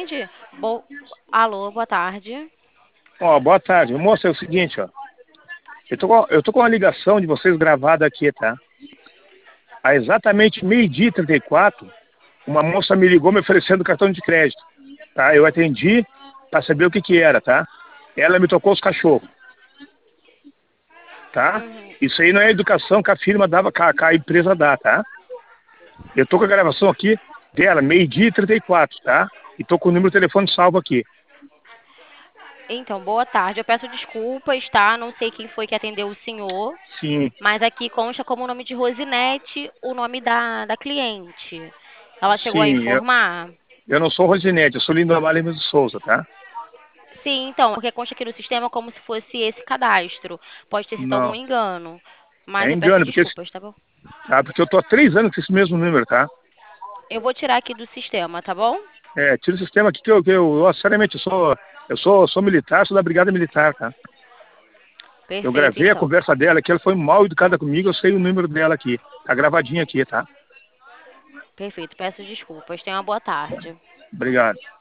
tarde. Alô, boa tarde. Ó, boa tarde. Moça, é o seguinte, ó. Eu tô com uma ligação de vocês gravada aqui, tá? Há exatamente meio-dia e 34, uma moça me ligou me oferecendo cartão de crédito, tá? Eu atendi para saber o que que era, tá? Ela me tocou os cachorros, tá? Uhum. Isso aí não é educação que a firma dava, que a empresa dá, tá? Eu tô com a gravação aqui dela, meio-dia e 34, tá? E tô com o número de telefone salvo aqui. Então, boa tarde. Eu peço desculpas, tá? Não sei quem foi que atendeu o senhor, Sim, mas aqui consta como o nome de Rosinete, o nome da cliente. Ela chegou a sim, informar? eu não sou Rosinete, eu sou Lindomar Lima de Souza, tá? Sim, então, porque consta aqui no sistema como se fosse esse cadastro. Pode ter sido algum Não, engano, mas é eu peço engano, porque desculpas, tá bom? porque eu tô há 3 anos com esse mesmo número, tá? Eu vou tirar aqui do sistema, tá bom? Tira o sistema aqui que eu sinceramente, eu sou militar, sou da Brigada Militar, tá? Eu Perfeito, gravei a então. conversa dela, que ela foi mal educada comigo, eu sei o número dela aqui. Tá gravadinho aqui, tá? Perfeito, peço desculpas. Tenha uma boa tarde. Obrigado.